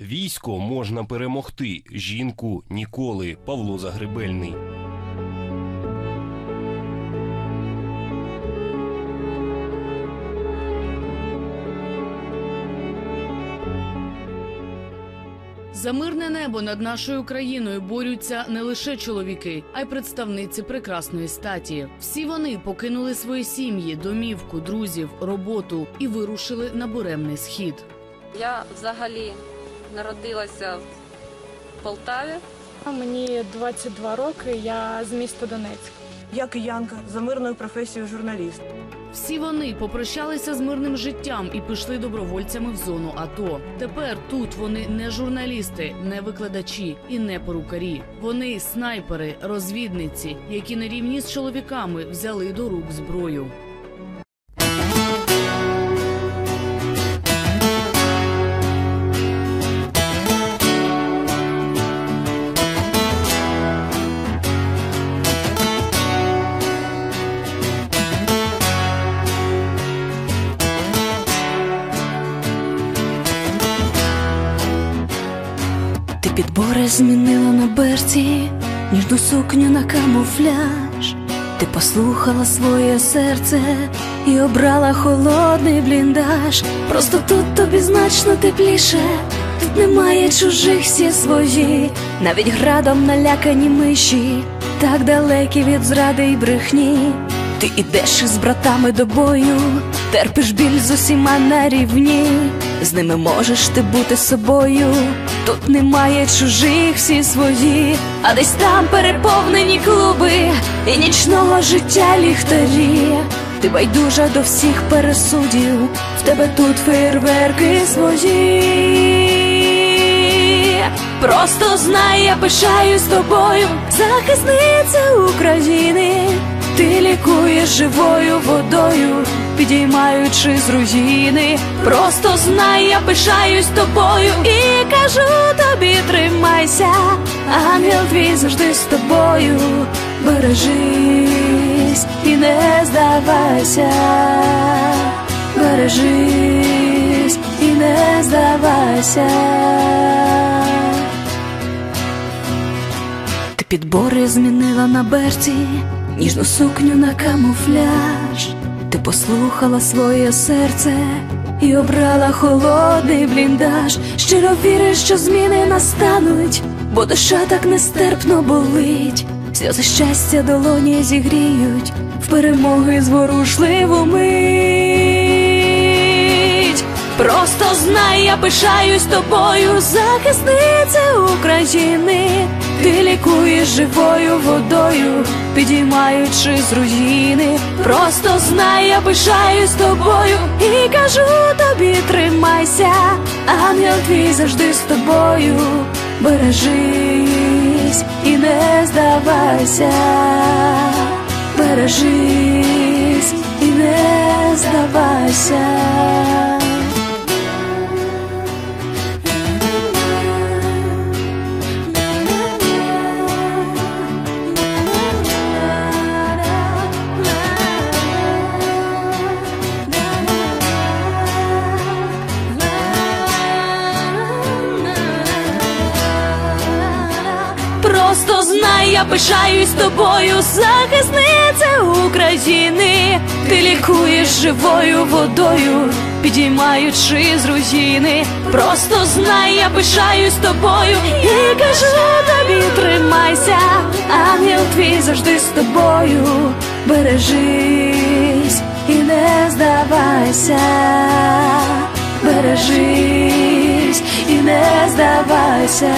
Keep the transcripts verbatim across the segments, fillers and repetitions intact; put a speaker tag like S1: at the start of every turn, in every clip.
S1: Військо можна перемогти, жінку – ніколи. Павло Загребельний.
S2: За мирне небо над нашою країною борються не лише чоловіки, а й представниці прекрасної статі. Всі вони покинули свої сім'ї, домівку, друзів, роботу і вирушили на буремний схід.
S3: Я взагалі народилася в Полтаві.
S4: Мені двадцять два роки, я з міста Донецьк.
S5: Я киянка за мирною професією журналіст.
S2: Всі вони попрощалися з мирним життям і пішли добровольцями в зону АТО. Тепер тут вони не журналісти, не викладачі і не перукарі. Вони снайпери, розвідниці, які на рівні з чоловіками взяли до рук зброю.
S6: Підбори змінила на берці, ніжну сукню на камуфляж. Ти послухала своє серце і обрала холодний бліндаж. Просто тут тобі значно тепліше, тут немає чужих, всі свої. Навіть градом налякані миші, так далекі від зради й брехні. Ти ідеш із братами до бою, терпиш біль з усіма на рівні. З ними можеш ти бути собою, тут немає чужих, всі свої. А десь там переповнені клуби і нічного життя ліхтарі. Ти байдужа до всіх пересудів, в тебе тут фейерверки свої. Просто знай, я пишаюсь тобою, захисниця України. Ти лікуєш живою водою, підіймаючи з руїни. Просто знай, я пишаюсь тобою і кажу тобі, тримайся. Ангел твій завжди з тобою. Бережись і не здавайся. Бережись і не здавайся. Ти підбори змінила на берці, ніжну сукню на камуфляж. Ти послухала своє серце і обрала холодний бліндаж. Щиро віриш, що зміни настануть, бо душа так нестерпно болить. Сльози щастя долоні зігріють в перемоги зворушливу мить. Просто знай, я пишаюсь тобою, захисниця України. Ти лікуєш живою водою, підіймаючи з руїни. Просто знай, я пишаюсь тобою і кажу тобі, тримайся. Ангел твій завжди з тобою. Бережись і не здавайся. Бережись і не здавайся. Просто знай, я пишаюсь тобою, захисниця України. Ти лікуєш живою водою, підіймаючи з руїни. Просто знай, я пишаюсь тобою і кажу тобі, тримайся. Ангел твій завжди з тобою. Бережись і не здавайся. Бережись і не здавайся.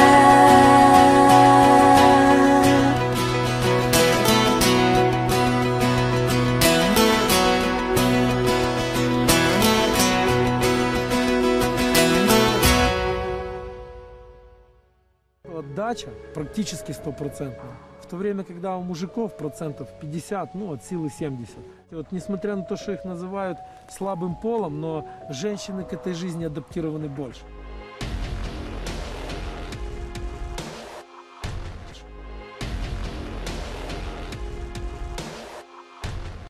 S7: Отдача практически стопроцентная. В то время, когда у мужиков процентов пятьдесят, ну от силы семьдесят. И вот несмотря на то, что их называют слабым полом, но женщины к этой жизни адаптированы больше.